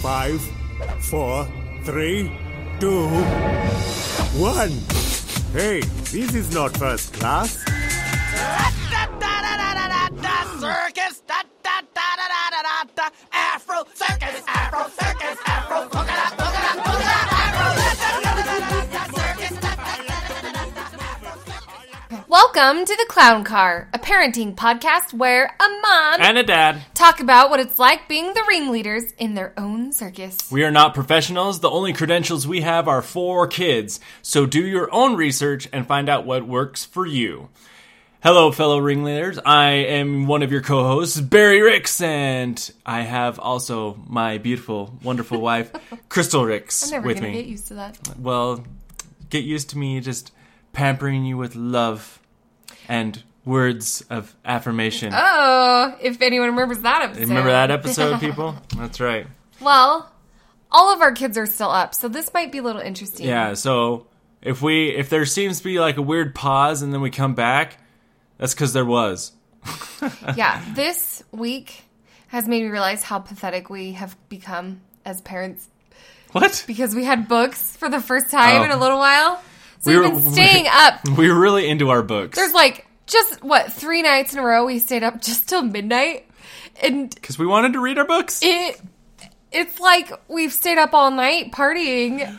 5, 4, 3, 2, 1. Hey, this is not first class. Circus, Afro circus, Afro circus, Afro polka dot, Welcome to the Clown Car, a parenting podcast where a mom and a dad talk about what it's like being the ringleaders in their own circus. We are not professionals. The only credentials we have are for kids. So do your own research and find out what works for you. Hello, fellow ringleaders. I am one of your co-hosts, Barry Ricks, and I have also my beautiful, wonderful wife, Crystal Ricks, I'm never with going to me. get used to that. Well, get used to me just pampering you with love and words of affirmation. Oh, if anyone remembers that episode. Remember that episode, people? That's right. Well, all of our kids are still up, so this might be a little interesting. Yeah, so if there seems to be like a weird pause and then we come back, that's because there was. Yeah, this week has made me realize how pathetic we have become as parents. What? Because we had books for the first time in a little while. So we've been staying up. We were really into our books. There's like, just, 3 nights in a row we stayed up just till midnight. And because we wanted to read our books. It's like we've stayed up all night partying.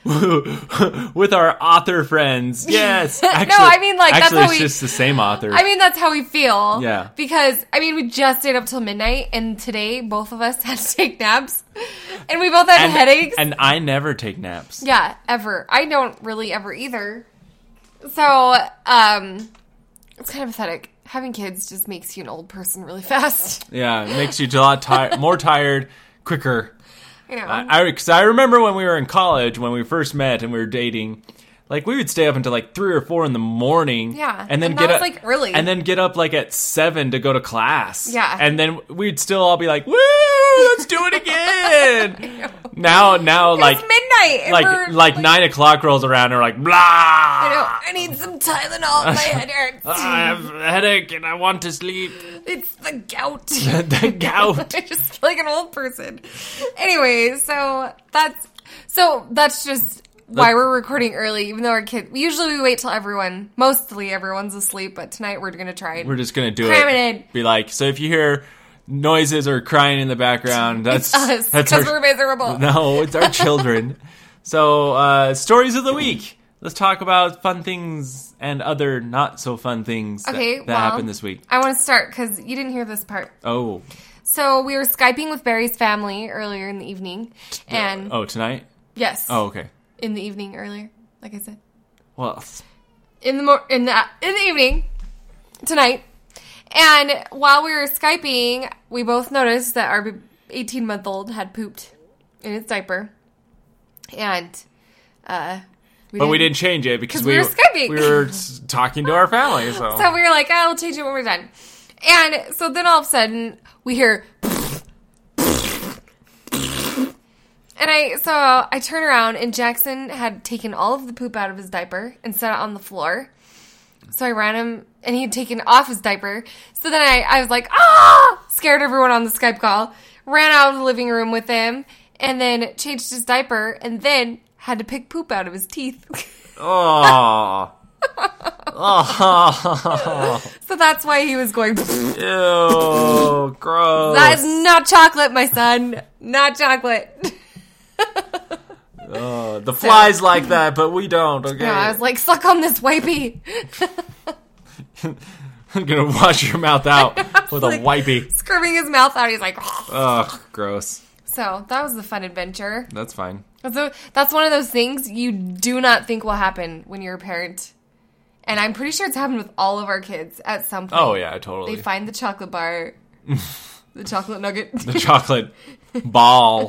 With our author friends. Yes. Actually, no, I mean, like, that's how it's just the same author. I mean, that's how we feel. Yeah. Because, I mean, we just stayed up till midnight, and today, both of us had to take naps. And we both had headaches. And I never take naps. Yeah, ever. I don't really ever either. So, it's kind of pathetic. Having kids just makes you an old person really fast. Yeah, it makes you a lot more tired, quicker. You know. Because I remember when we were in college, when we first met and we were dating, like we would stay up until like 3 or 4 in the morning. Yeah, and then and get that up was, like, early. and then get up like at 7 to go to class. Yeah, and then we'd still all be like, "Woo, let's do it again!" now, like midnight, like 9 o'clock rolls around, and we're like, blah. I need some Tylenol. My head hurts. I have a headache and I want to sleep. It's the gout. The gout. I just feel like an old person. Anyway, so that's just why we're recording early, even though our kids. Usually we wait till mostly everyone's asleep, but tonight we're going to try it. We're just going to do Cram it. it in. Be like, so if you hear noises or crying in the background, that's us, because we're miserable. No, it's our children. So, stories of the week. Let's talk about fun things and other not so fun things that happened this week. I want to start because you didn't hear this part. Oh. So we were Skyping with Barry's family earlier in the evening, and tonight? Yes. Oh, okay. In the evening earlier, like I said. Well, in the evening tonight, and while we were Skyping, we both noticed that our 18-month-old had pooped in its diaper, and we didn't change it because we were Skyping. We were talking to our family, so we were like, "I'll change it when we're done." And so then all of a sudden we hear, and I turn around and Jackson had taken all of the poop out of his diaper and set it on the floor. So I ran him, and he had taken off his diaper. So then I was like, scared everyone on the Skype call, ran out of the living room with him, and then changed his diaper, and then had to pick poop out of his teeth. Oh. So that's why he was going, ew, gross. That is not chocolate, my son. Not chocolate. The flies like that, but we don't, okay? No, I was like, suck on this wipey. I'm gonna wash your mouth out with a wipey. Scrubbing his mouth out, he's like, ugh, gross. So, that was a fun adventure. That's fine. So, that's one of those things you do not think will happen when you're a parent. And I'm pretty sure it's happened with all of our kids at some point. Oh, yeah, totally. They find the chocolate bar, the chocolate nugget. The chocolate ball.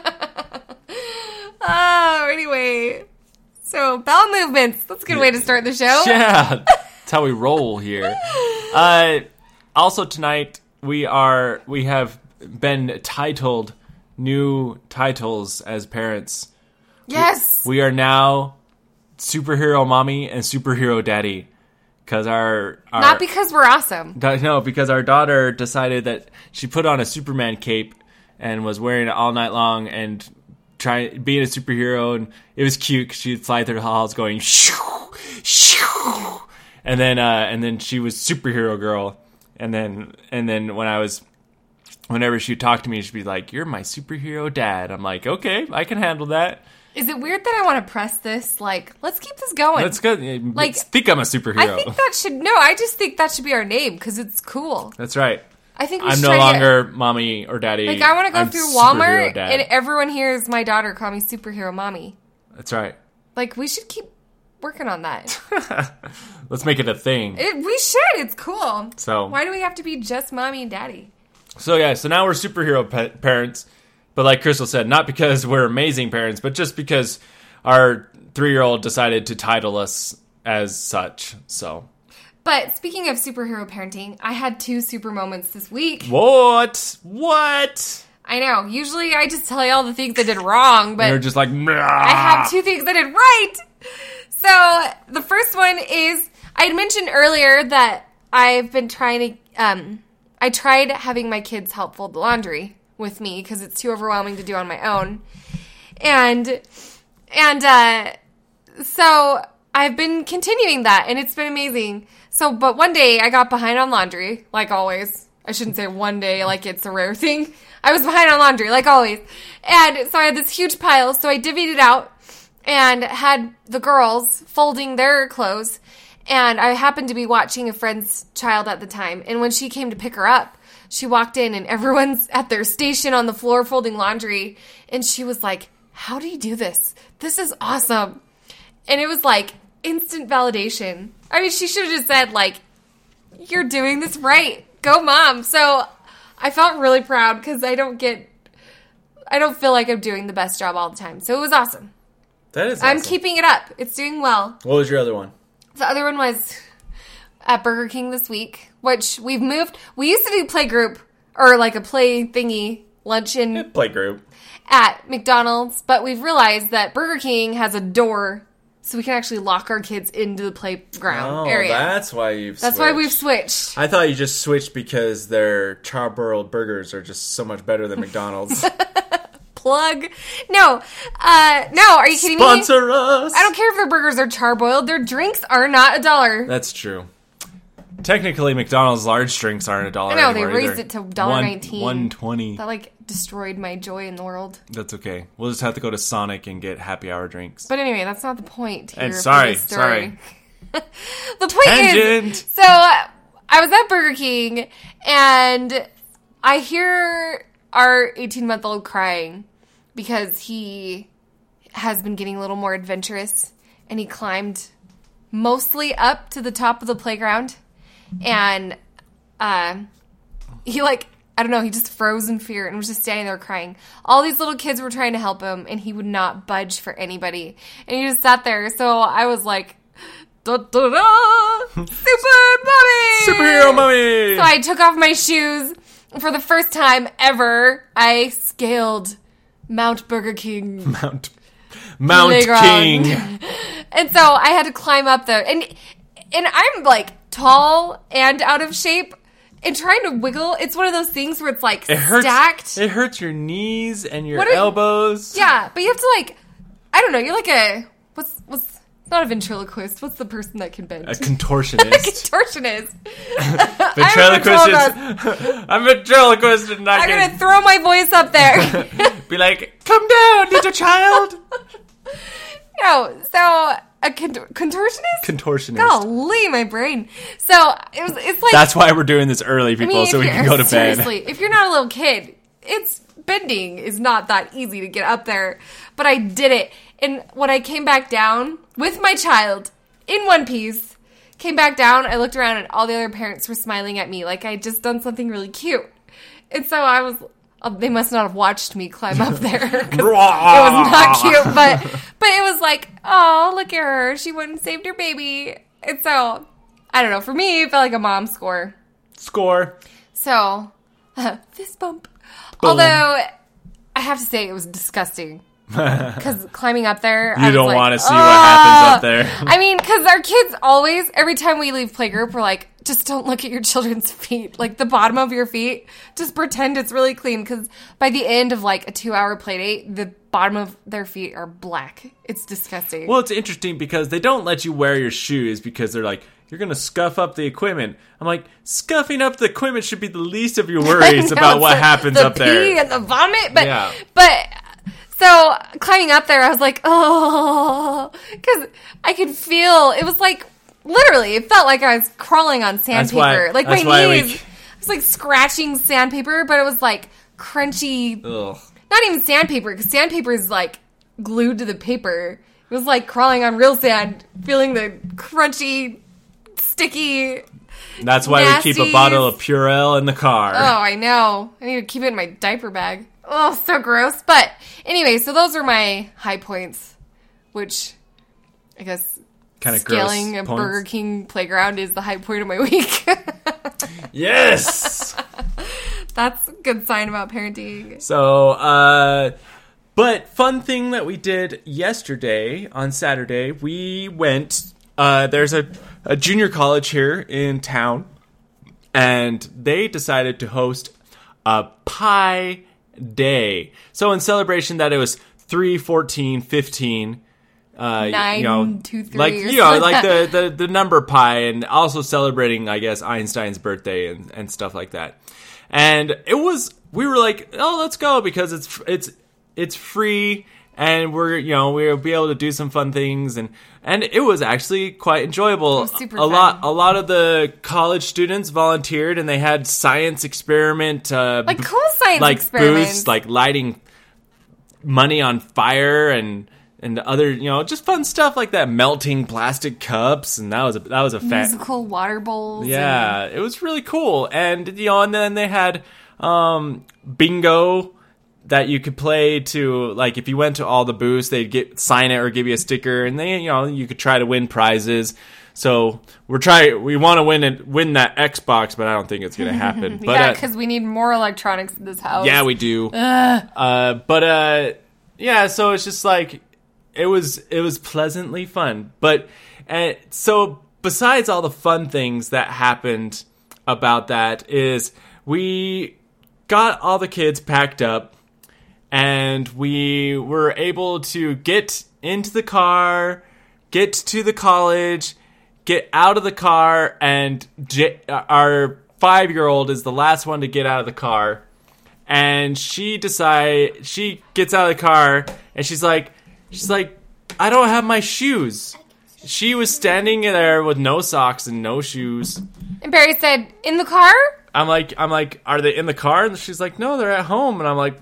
Oh, anyway. So, bowel movements. That's a good way to start the show. Yeah, that's how we roll here. Also tonight, we have been titled new titles as parents. Yes! We are now superhero mommy and superhero daddy. Because our not because we're awesome. No, because our daughter decided that she put on a Superman cape and was wearing it all night long and being a superhero, and it was cute because she'd fly through the halls going shoo, shoo, and then she was superhero girl, and then whenever she'd talk to me, she'd be like, "You're my superhero dad." I'm like, "Okay, I can handle that." Is it weird that I want to press this? Like, let's keep this going. Let's go. Like, think I'm a superhero. I think that should... No, I just think that should be our name because it's cool. That's right. I think we I'm should no try longer mommy or daddy. Like, I want to go I'm through superhero Walmart dad. and everyone hears my daughter call me superhero mommy. That's right. Like, we should keep working on that. Let's make it a thing. We should. It's cool. So why do we have to be just mommy and daddy? So now we're superhero parents. But like Crystal said, not because we're amazing parents, but just because our 3-year-old decided to title us as such. So... But speaking of superhero parenting, I had 2 super moments this week. What? I know. Usually I just tell you all the things I did wrong, but You're just like, I have 2 things I did right. So the first one is, I had mentioned earlier that I've been trying to, I tried having my kids help fold the laundry with me because it's too overwhelming to do on my own. And so I've been continuing that, and it's been amazing. So, but one day I got behind on laundry, like always. I shouldn't say one day like it's a rare thing. I was behind on laundry, like always. And so I had this huge pile, so I divvied it out and had the girls folding their clothes. And I happened to be watching a friend's child at the time. And when she came to pick her up, she walked in and everyone's at their station on the floor folding laundry. And she was like, "How do you do this? This is awesome." And it was like instant validation. I mean, she should have just said, like, "You're doing this right. Go, Mom." So I felt really proud because I don't feel like I'm doing the best job all the time. So it was awesome. That is awesome. I'm keeping it up. It's doing well. What was your other one? The other one was at Burger King this week, which we've moved. We used to do play group, or like a play thingy, luncheon Play group. at McDonald's, but we've realized that Burger King has a door so we can actually lock our kids into the playground area. That's why That's why we've switched. I thought you just switched because their charbroiled burgers are just so much better than McDonald's. Plug. No, are you kidding me? Sponsor us! I don't care if their burgers are charbroiled. Their drinks are not $1. That's true. Technically, McDonald's large drinks aren't $1 I know, they anymore raised either. it to $1.19. $1.20. That, like, destroyed my joy in the world. That's okay. We'll just have to go to Sonic and get happy hour drinks. But anyway, that's not the point here. And for sorry. this story. The point Tangent. is, so I was at Burger King, and I hear our 18-month-old crying because he has been getting a little more adventurous, and he climbed mostly up to the top of the playground, and he, like, I don't know, he just froze in fear and was just standing there crying. All these little kids were trying to help him, and he would not budge for anybody. And he just sat there. So I was like, da, da, da, super mommy! Superhero mommy! So I took off my shoes. For the first time ever, I scaled Mount Burger King. Mount Playground. King. And so I had to climb up there. And I'm, like, tall and out of shape. And trying to wiggle, it's one of those things where it's, like, stacked. It hurts your knees and your What are- elbows. Yeah, but you have to, like, I don't know, you're like a, what's not a ventriloquist, what's the person that can bend? A contortionist. A contortionist. Ventriloquist. I'm ventriloquist and not I'm good. gonna throw my voice up there. Be like, come down, little child. No, so a contortionist? Contortionist. Golly, my brain. So it's like, That's why we're doing this early, people, so we can go to bed. Seriously, if you're not a little kid, bending is not that easy to get up there. But I did it. And when I came back down with my child in one piece, came back down, I looked around and all the other parents were smiling at me like I had just done something really cute. And so I was, they must not have watched me climb up there. 'Cause it was not cute, but it was like, oh, look at her. She went and saved her baby. And so, I don't know. For me, it felt like a mom score. So, fist bump. Boom. Although, I have to say it was disgusting. Because climbing up there, You I was don't like, want to see what happens up there. I mean, because our kids always, every time we leave playgroup, we're like, just don't look at your children's feet. Like, the bottom of your feet, just pretend it's really clean. Because by the end of, like, a 2-hour play date, the bottom of their feet are black. It's disgusting. Well, it's interesting because they don't let you wear your shoes because they're like, you're going to scuff up the equipment. I'm like, scuffing up the equipment should be the least of your worries No, about it's what the- happens the up there. pee and the vomit. But, Yeah. so climbing up there, I was like, oh, because I could feel, it was like, literally, it felt like I was crawling on sandpaper. Like my knees, it was like scratching sandpaper, but it was like crunchy, Ugh. not even sandpaper, because sandpaper is like glued to the paper. It was like crawling on real sand, feeling the crunchy, sticky. That's why we keep a Nasties. bottle of Purell in the car. Oh, I know. I need to keep it in my diaper bag. Oh, so gross. But anyway, so those are my high points, which I guess Kind of gross scaling a points. Burger King playground is the high point of my week. Yes! That's a good sign about parenting. So, but fun thing that we did yesterday on Saturday, we went, there's a junior college here in town, and they decided to host a pie day. So in celebration that it was 3, 14, 15, 9, 2, 3, like, or you know, something like like that. the number pi, and also celebrating, I guess, Einstein's birthday and stuff like that. And we were like, oh, let's go because it's free and we'll be able to do some fun things, and it was actually quite enjoyable. It was super a fun. lot of the college students volunteered, and they had science experiment, Like cool science like experiments. booths, like lighting money on fire and other, just fun stuff like that, melting plastic cups, and that was a musical water bowls. yeah, it was really cool. And and then they had bingo that you could play to, like, if you went to all the booths, they'd sign it or give you a sticker, and they you could try to win prizes. So we want to win that Xbox, but I don't think it's gonna happen. But Yeah, because we need more electronics in this house. yeah, we do. Yeah, so it's just like it was pleasantly fun. But so besides all the fun things that happened about that is we got all the kids packed up, and we were able to get into the car, get to the college, get out of the car, and our 5-year-old is the last one to get out of the car. And she gets out of the car, and she's like, I don't have my shoes. She was standing there with no socks and no shoes. And Barry said, in the car? I'm like, are they in the car? And she's like, no, they're at home. And I'm like,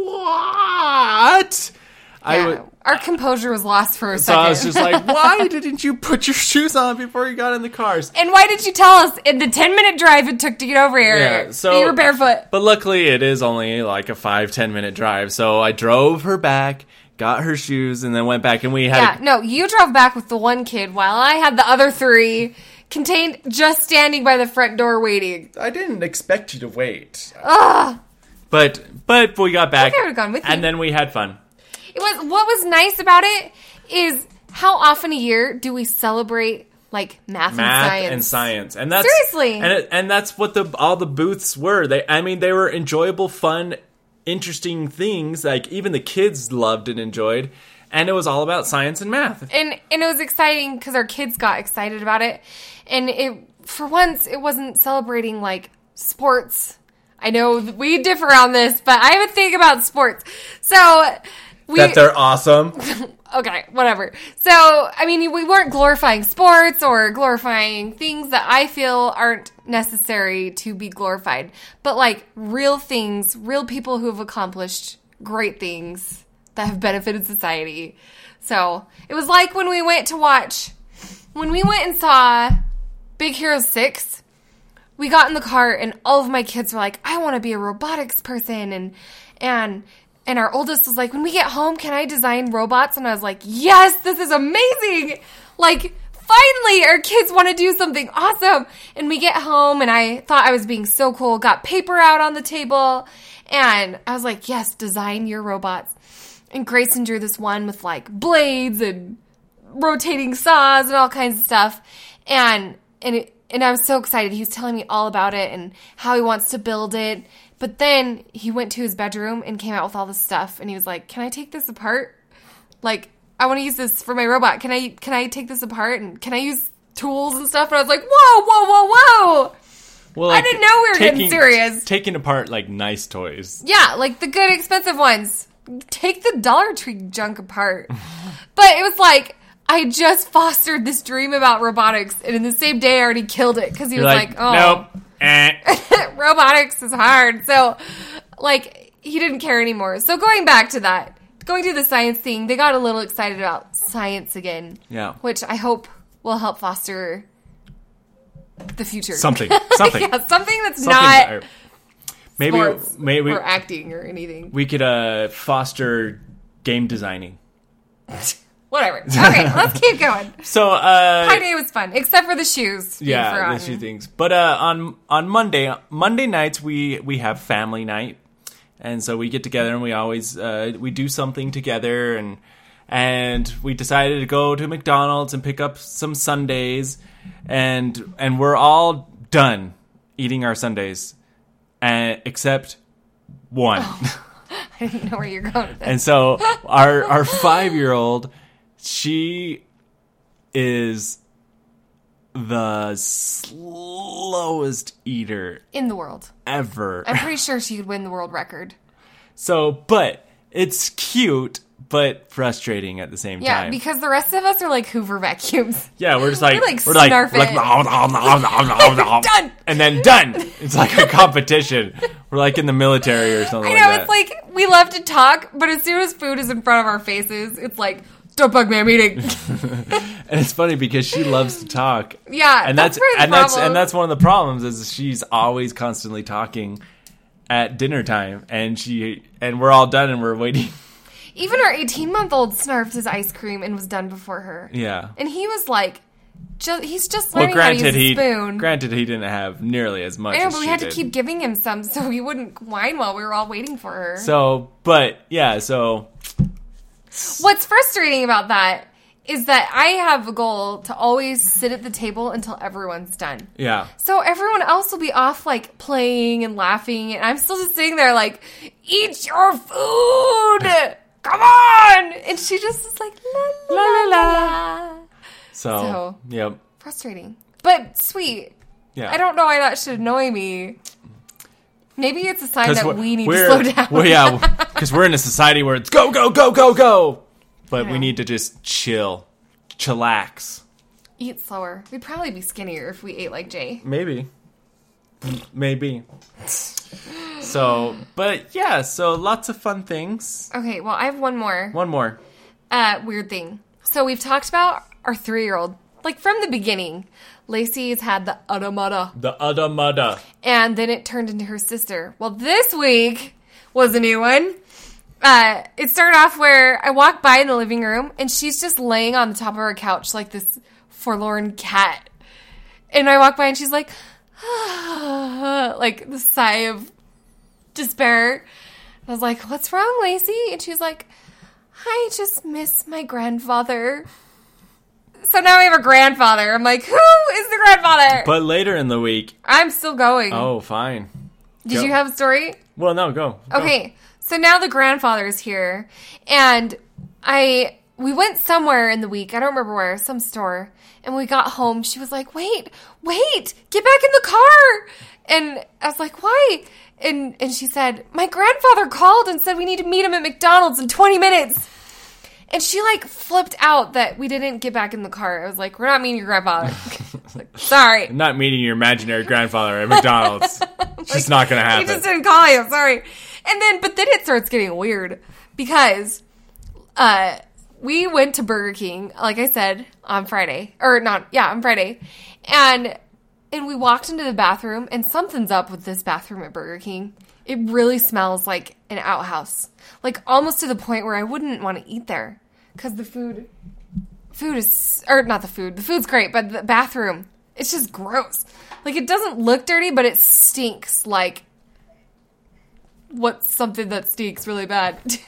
what? Yeah, our composure was lost for a So second. I was just like, why didn't you put your shoes on before you got in the cars? And why did you tell us in the 10-minute drive it took to get over here? Yeah, so- that you were barefoot. But luckily, it is only like a 5-10 minute drive. So I drove her back, got her shoes, and then went back, and we had Yeah, no, you drove back with the one kid while I had the other 3 contained just standing by the front door waiting. I didn't expect you to wait. Ugh. But we got back, I would've gone with you. and then we had fun. What was nice about it is how often a year do we celebrate like math and science? And that's Seriously. and that's what all the booths were. They were enjoyable, fun, interesting things. Like even the kids loved and enjoyed, and it was all about science and math. And it was exciting because our kids got excited about it. And for once, it wasn't celebrating like sports. I know we differ on this, but I would think about sports. So That they're awesome. okay, whatever. So, I mean, we weren't glorifying sports or glorifying things that I feel aren't necessary to be glorified. But like real things, real people who have accomplished great things that have benefited society. So, it was like when we went and saw Big Hero 6, we got in the car and all of my kids were like, I want to be a robotics person. And our oldest was like, when we get home, can I design robots? And I was like, yes, this is amazing. Like, finally, our kids want to do something awesome. And we get home and I thought I was being so cool, got paper out on the table. And I was like, yes, design your robots. And Grayson drew this one with like blades and rotating saws and all kinds of stuff. And I was so excited. He was telling me all about it and how he wants to build it. But then he went to his bedroom and came out with all this stuff. And he was like, can I take this apart? Like, I want to use this for my robot. Can I take this apart? And can I use tools and stuff? And I was like, whoa. Well, I didn't know we were getting serious. Taking apart, like, nice toys. Yeah, like the good, expensive ones. Take the Dollar Tree junk apart. But it was like, I just fostered this dream about robotics, and in the same day, I already killed it, because he was like, oh. Nope. Robotics is hard. So, like, he didn't care anymore. So going back to that, going to the science thing, they got a little excited about science again. Yeah. Which I hope will help foster the future. Something. Yeah, something that's Something not maybe sports or acting or anything. We could foster game designing. Whatever. Okay, let's keep going. So Pi Day was fun, except for the shoes. Yeah, the shoe things. But on Monday nights we have family night, and so we get together and we always we do something together, and we decided to go to McDonald's and pick up some sundaes, and we're all done eating our sundaes, except one. Oh, I didn't know where you're going with this. And so our 5-year-old, she is the slowest eater in the world ever. I'm pretty sure she could win the world record. So, but it's cute, but frustrating at the same time. Yeah, because the rest of us are like Hoover vacuums. Yeah, we're just like, we're like done, and then done. It's like a competition. We're like in the military or something. I know, like that. it's like we love to talk, but as soon as food is in front of our faces, it's like, don't bug me, I'm eating. And it's funny because she loves to talk. Yeah, and that's one of the problems is she's always constantly talking at dinner time, and we're all done and we're waiting. Even our 18-month-old snarfed his ice cream and was done before her. Yeah, and he was like, he's just learning how to use a spoon. Granted, he didn't have nearly as much. I know, as but we had to keep giving him some so he wouldn't whine while we were all waiting for her. So, but yeah, so. What's frustrating about that is that I have a goal to always sit at the table until everyone's done. Yeah. So everyone else will be off, like, playing and laughing, and I'm still just sitting there, like, eat your food! Come on! And she just is like, la, la, la, la. So, yep. Frustrating. But sweet. Yeah. I don't know why that should annoy me. Maybe it's a sign that we need to slow down. Well, yeah, because we're in a society where it's go, go, go, go, go. But we need to just chillax. Eat slower. We'd probably be skinnier if we ate like Jay. Maybe. So, but yeah, so lots of fun things. Okay, well, I have one more. One more. Weird thing. So we've talked about our 3-year-old, like from the beginning. Lacey's had the Udda-Mudda. The Udda-Mudda. And then it turned into her sister. Well, this week was a new one. It started off where I walked by in the living room, and she's just laying on the top of her couch like this forlorn cat. And I walk by, and she's like, like the sigh of despair. I was like, what's wrong, Lacey? And she's like, I just miss my grandfather. So now we have a grandfather. I'm like, who is the grandfather? But later in the week... I'm still going. Oh, fine. Did you have a story? Well, no, go. Okay, so now the grandfather is here. And we went somewhere in the week. I don't remember where. Some store. And when we got home, she was like, wait, get back in the car. And I was like, why? And she said, my grandfather called and said we need to meet him at McDonald's in 20 minutes. And she, like, flipped out that we didn't get back in the car. I was like, we're not meeting your grandfather. Like, sorry. I'm not meeting your imaginary grandfather at McDonald's. It's just not going to happen. He just didn't call you. Sorry. But then it starts getting weird because we went to Burger King, like I said, on Friday. On Friday. And we walked into the bathroom, and something's up with this bathroom at Burger King. It really smells like an outhouse. Like, almost to the point where I wouldn't want to eat there. Because the food is, or not the food's great, but the bathroom, it's just gross. Like, it doesn't look dirty, but it stinks like what's something that stinks really bad.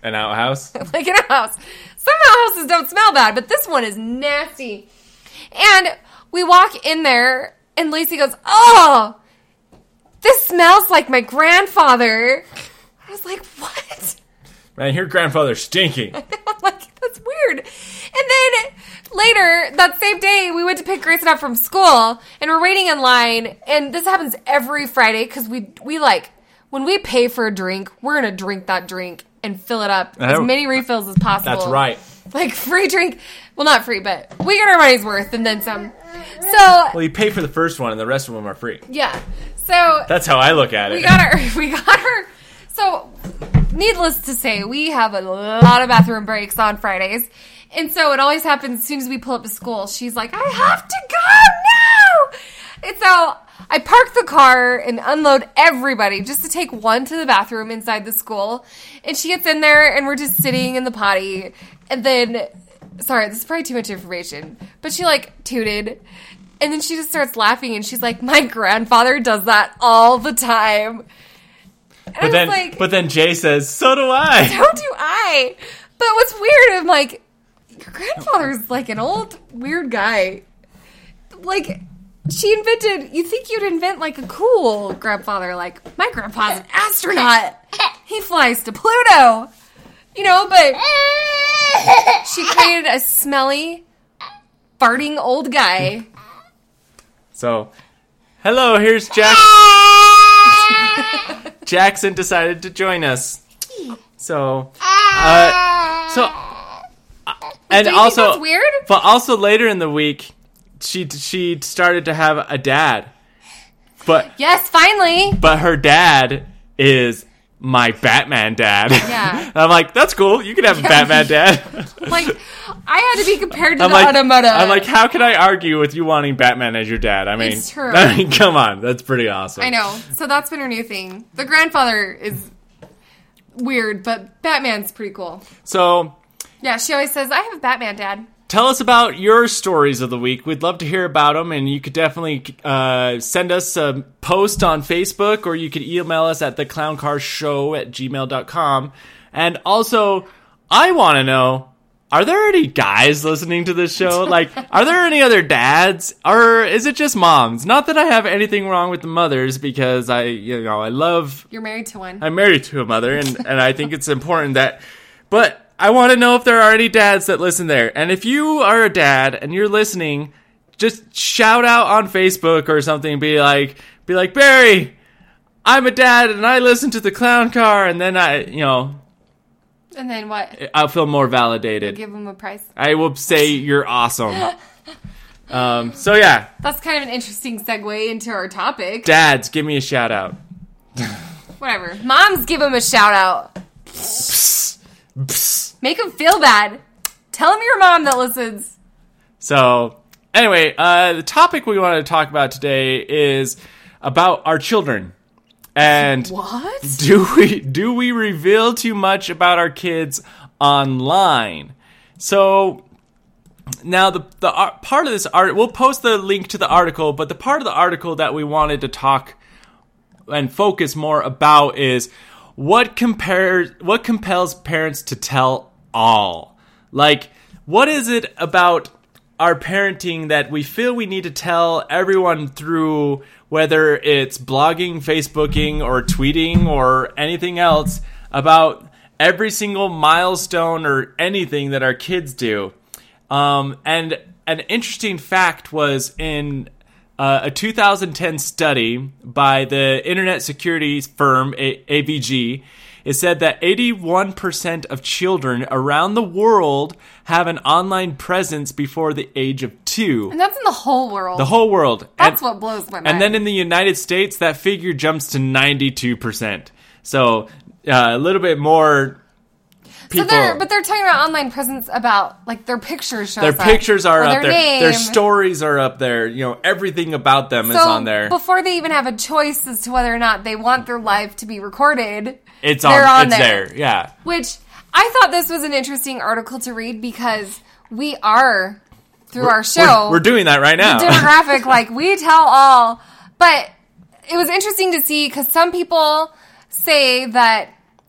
An outhouse? Like in a house. Some houses don't smell bad, but this one is nasty. And we walk in there, and Lacey goes, "Oh, this smells like my grandfather." I was like, "What?" Man, your grandfather's stinking. I'm like, that's weird. And then later, that same day, we went to pick Grayson up from school, and we're waiting in line, and this happens every Friday, because we like, when we pay for a drink, we're going to drink that drink and fill it up as many refills as possible. That's right. Like, free drink. Well, not free, but we get our money's worth and then some. So, Well, you pay for the first one, and the rest of them are free. yeah. So, That's how I look at it. we got her. So, needless to say, we have a lot of bathroom breaks on Fridays. And so it always happens as soon as we pull up to school. She's like, "I have to go now!" And so I park the car and unload everybody just to take one to the bathroom inside the school. And she gets in there and we're just sitting in the potty. And then, sorry, this is probably too much information, but she like tooted. And then she just starts laughing and she's like, "My grandfather does that all the time." And But then Jay says, "So do I." so do I. But what's weird, I'm like, your grandfather's like an old, weird guy. Like, you'd think you'd invent like a cool grandfather. Like, my grandpa's an astronaut. He flies to Pluto. You know, but she created a smelly, farting old guy. So, hello, here's Jack. Jackson decided to join us. So, and Do you also, think that's weird? But also later in the week, she started to have a dad. But Yes, finally. but her dad is my Batman dad. Yeah. And I'm like, that's cool. You can have a Batman dad. Like, I had to be compared to I'm the like, Automata. I'm like, how can I argue with you wanting Batman as your dad? I mean, It's true. I mean, come on, that's pretty awesome. I know. So that's been her new thing. The grandfather is weird, but Batman's pretty cool. So, Yeah, she always says, "I have a Batman dad." tell us about your stories of the week. We'd love to hear about them, and you could definitely send us a post on Facebook, or you could email us at theclowncarshow@gmail.com. And also, I want to know, are there any guys listening to this show? Like, are there any other dads, or is it just moms? Not that I have anything wrong with the mothers, because I love... You're married to one. I'm married to a mother, and I think it's important that... But I want to know if there are any dads that listen there. And if you are a dad and you're listening, just shout out on Facebook or something. Be like, "Barry, I'm a dad and I listen to the Clown Car," and then And then what? I'll feel more validated. Give him a prize. I will say you're awesome. So yeah, That's kind of an interesting segue into our topic. dads, give me a shout out. Whatever. Moms, give him a shout out. Make him feel bad. Tell him your mom that listens. So, anyway, the topic we want to talk about today is about our children. And What? do we reveal too much about our kids online? So, now the part of this art, we'll post the link to the article, but the part of the article that we wanted to talk and focus more about is what compels parents to tell all? Like, what is it about our parenting that we feel we need to tell everyone through, whether it's blogging, Facebooking, or tweeting, or anything else, about every single milestone or anything that our kids do? And an interesting fact was in a 2010 study by the internet security firm AVG. It said that 81% of children around the world have an online presence before the age of 2. And that's in the whole world. The whole world. That's what blows my mind. And then in the United States, that figure jumps to 92%. So a little bit more people. But they're talking about online presence about, like, their pictures show Their up. pictures are Or up their there. name. Their stories are up there. You know, everything about them is on there. Before they even have a choice as to whether or not they want their life to be recorded, It's they're on there. there. Yeah. Which I thought this was an interesting article to read because we are, through our show, We're doing that right now. demographic, like, we tell all. But it was interesting to see because some people say that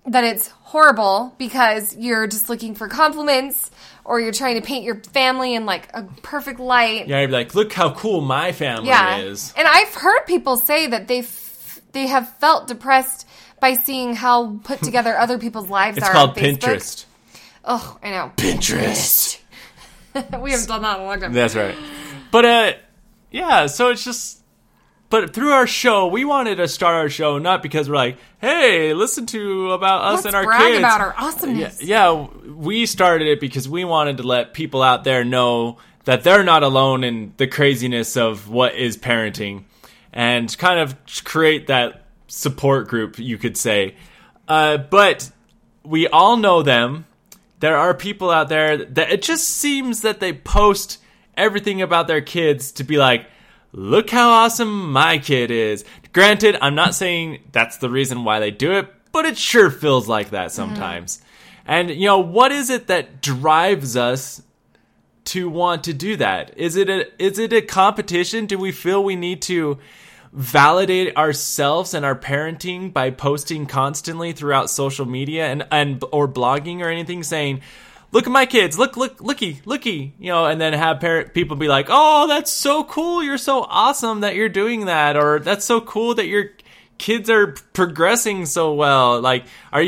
that it's horrible because you're just looking for compliments or you're trying to paint your family in like a perfect light. Yeah, you'd be like, look how cool my family is. And I've heard people say that they have felt depressed by seeing how put together other people's lives It's are called on Facebook. Pinterest. Oh, I know. Pinterest. We haven't done that in a long time. That's right. But, yeah, so it's just... But through our show, we wanted to start our show not because we're like, hey, listen to about us and our brag kids. about our awesomeness. Yeah, we started it because we wanted to let people out there know that they're not alone in the craziness of what is parenting and kind of create that support group, you could say. But we all know them. There are people out there that it just seems that they post everything about their kids to be like, look how awesome my kid is. Granted, I'm not saying that's the reason why they do it, but it sure feels like that sometimes. And, what is it that drives us to want to do that? Is it a competition? Do we feel we need to validate ourselves and our parenting by posting constantly throughout social media and or blogging or anything saying, look at my kids, looky, and then have people be like, oh, that's so cool, you're so awesome that you're doing that, or that's so cool that your kids are progressing so well. Like,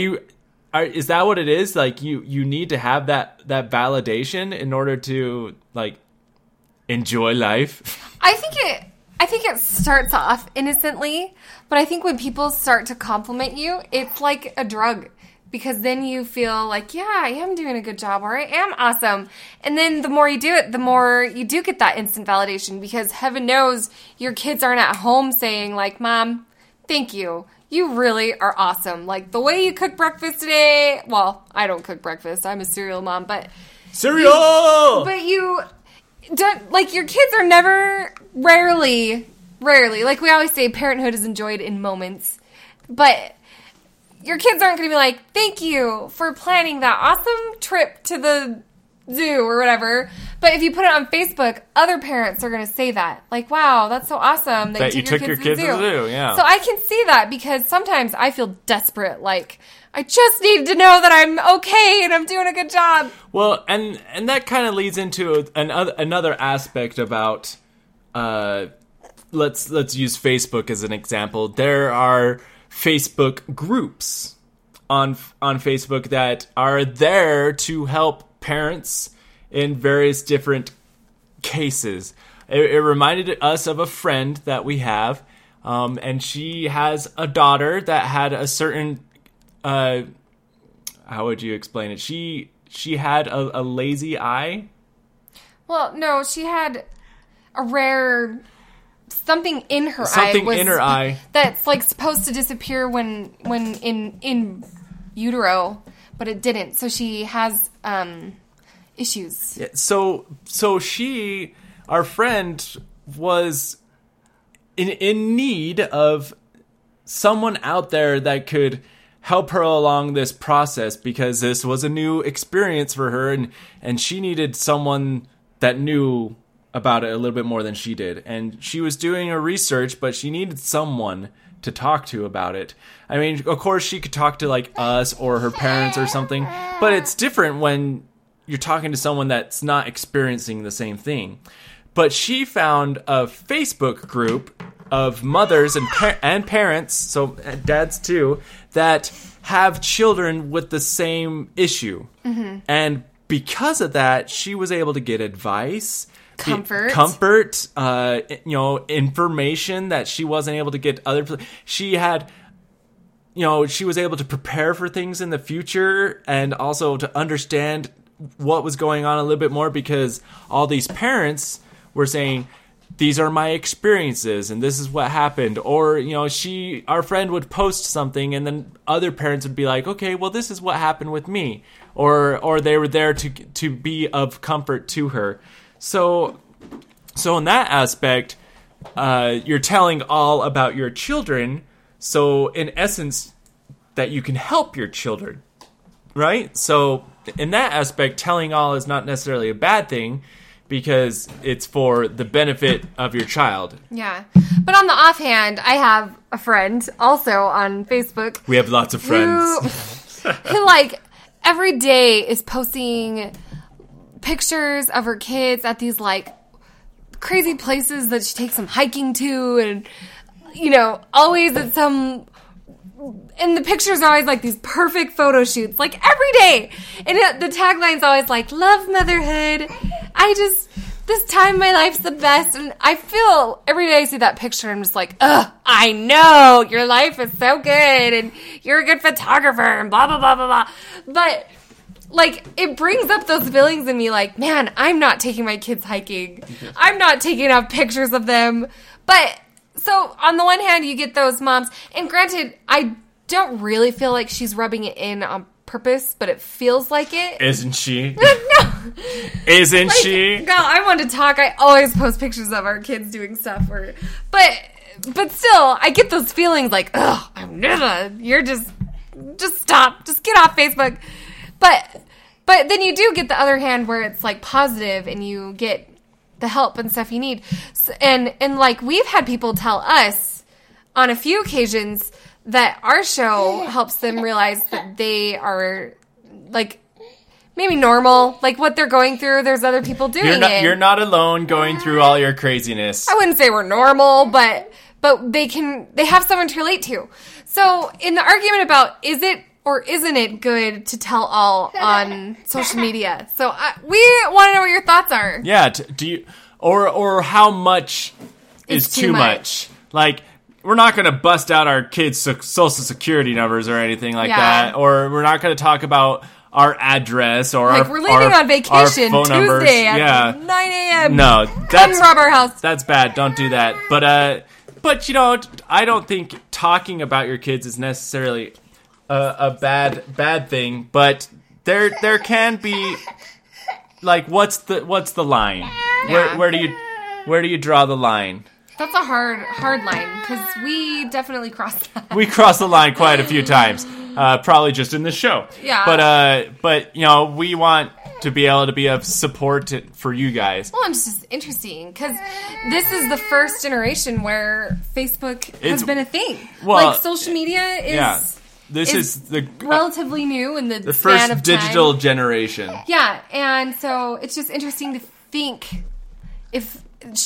is that what it is? Like, you need to have that validation in order to, like, enjoy life? I think it starts off innocently, but I think when people start to compliment you, it's like a drug. Because then you feel like, yeah, I am doing a good job, or I am awesome. And then the more you do it, the more you do get that instant validation. Because heaven knows your kids aren't at home saying, like, Mom, thank you. You really are awesome. Like, the way you cook breakfast today. Well, I don't cook breakfast. I'm a cereal mom. But Cereal! But you don't, like, your kids are never, rarely, like we always say, parenthood is enjoyed in moments. But your kids aren't going to be like, thank you for planning that awesome trip to the zoo or whatever. But if you put it on Facebook, other parents are going to say that. Like, wow, that's so awesome that you took your kids to the zoo. Yeah. So I can see that because sometimes I feel desperate. Like, I just need to know that I'm okay and I'm doing a good job. Well, and that kind of leads into another aspect about, let's use Facebook as an example. There are Facebook groups on Facebook that are there to help parents in various different cases. It reminded us of a friend that we have, and she has a daughter that had a certain, how would you explain it? She had a lazy eye. Well, no, she had a rare something in her eye that's like supposed to disappear when in utero, but it didn't. So she has issues. Yeah, so our friend was in need of someone out there that could help her along this process because this was a new experience for her, and she needed someone that knew about it a little bit more than she did. And she was doing a research, but she needed someone to talk to about it. I mean, of course, she could talk to, like, us or her parents or something, but it's different when you're talking to someone that's not experiencing the same thing. But she found a Facebook group of mothers and parents, so dads too, that have children with the same issue. Mm-hmm. And because of that, she was able to get advice, comfort, information that she wasn't able to get other. She had, she was able to prepare for things in the future and also to understand what was going on a little bit more because all these parents were saying, these are my experiences and this is what happened. Or, our friend would post something and then other parents would be like, okay, well, this is what happened with me. Or they were there to be of comfort to her. So in that aspect, you're telling all about your children. So in essence, that you can help your children, right? So in that aspect, telling all is not necessarily a bad thing because it's for the benefit of your child. Yeah. But on the offhand, I have a friend also on Facebook. We have lots of friends. who, like, every day is posting pictures of her kids at these, like, crazy places that she takes them hiking to, and, you know, always at some... And the pictures are always, like, these perfect photo shoots, like, every day. And the tagline's always, like, love motherhood. This time in my life's the best. And I feel, every day I see that picture, I'm just like, ugh, I know, your life is so good, and you're a good photographer, and blah, blah, blah, blah, blah. But, like, it brings up those feelings in me, like, man, I'm not taking my kids hiking. I'm not taking enough pictures of them. But... So, on the one hand, you get those moms, and granted, I don't really feel like she's rubbing it in on purpose, but it feels like it. Isn't she? No. Isn't she? No, I want to talk. I always post pictures of our kids doing stuff. But still, I get those feelings like, ugh, you're just stop. Just get off Facebook. But then you do get the other hand where it's, like, positive, and you get the help and stuff you need. So, and like, we've had people tell us on a few occasions that our show helps them realize that they are, like, maybe normal, like what they're going through. There's other people doing it. You're not alone going through all your craziness. I wouldn't say we're normal, but they have someone to relate to. So in the argument about is it or isn't it good to tell all on social media? So we want to know what your thoughts are. Yeah, do you or how much is too much? Like, we're not going to bust out our kids' social security numbers or anything like that, or we're not going to talk about our address or like, we're leaving on vacation phone numbers. Tuesday at 9 a.m. No, come rob our house. That's bad. Don't do that. But you know, I don't think talking about your kids is necessarily a bad thing, but there can be, like, what's the line? Yeah. Where do you draw the line? That's a hard line, because we definitely crossed that. We crossed the line quite a few times, probably just in this show. Yeah. But you know, we want to be able to be of support for you guys. Well, it's just interesting because this is the first generation where Facebook has been a thing. Well, like, social media is. Yeah. This is the relatively new in the span first of digital time. generation. Yeah, and so it's just interesting to think if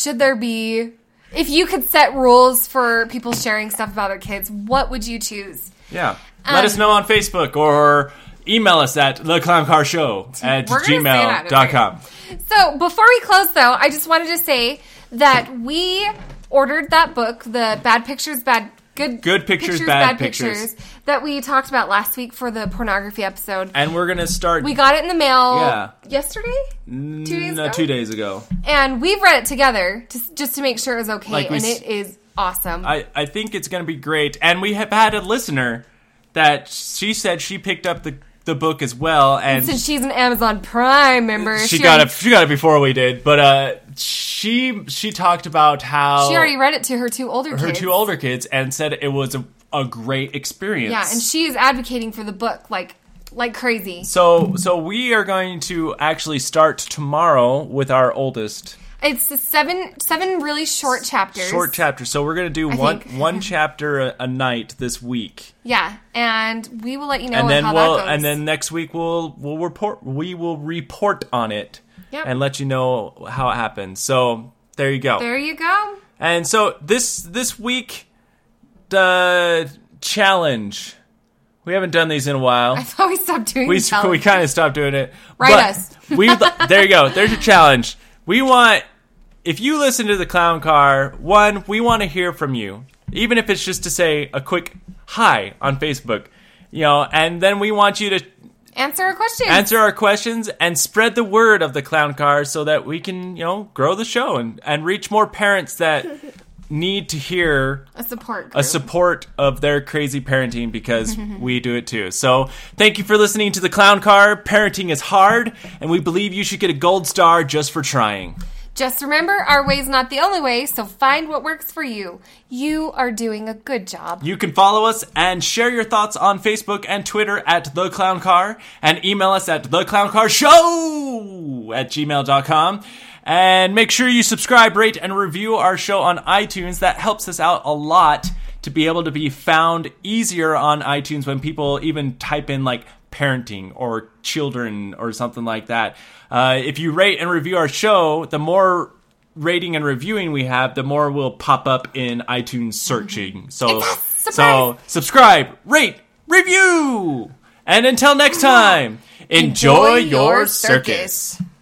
you could set rules for people sharing stuff about their kids, what would you choose? Yeah. Let us know on Facebook or email us at theclowncaarshow@gmail.com. So before we close, though, I just wanted to say that we ordered that book, the Bad Pictures, Good Pictures, Bad Pictures, that we talked about last week for the pornography episode. And we're going to start... We got it in the mail yesterday? 2 days ago? 2 days ago. And we've read it together just to make sure it was okay, and it is awesome. I think it's going to be great. And we have had a listener that she said she picked up the book as well. And since she's an Amazon Prime member... She got it before we did, but... She talked about how... She already read it to her two older kids and said it was a great experience. Yeah, and she is advocating for the book like crazy. So we are going to actually start tomorrow with our oldest. It's the seven really short chapters. Short chapters. So we're going to do one chapter a night this week. Yeah, and we will let you know how that goes. And then next week we'll report. We will report on it. Yep. And let you know how it happens. So there you go. There you go. And so this week, the challenge. We haven't done these in a while. I thought we stopped doing the challenge. We kind of stopped doing it. Write us. There you go. There's your challenge. We want, if you listen to the Clown Car, we want to hear from you. Even if it's just to say a quick hi on Facebook. You know, and then we want you to answer our questions and spread the word of the Clown Car so that we can, you know, grow the show and reach more parents that need to hear a support of their crazy parenting, because we do it too. So thank you for listening to the Clown Car. Parenting is hard, and we believe you should get a gold star just for trying. Just remember, our way is not the only way, so find what works for you. You are doing a good job. You can follow us and share your thoughts on Facebook and Twitter at The Clown Car, and email us at theclowncarshow@gmail.com. And make sure you subscribe, rate, and review our show on iTunes. That helps us out a lot to be able to be found easier on iTunes when people even type in like parenting or children or something like that. If you rate and review our show, the more rating and reviewing we have, the more will pop up in iTunes searching. So subscribe, rate, review. And until next time, enjoy your circus.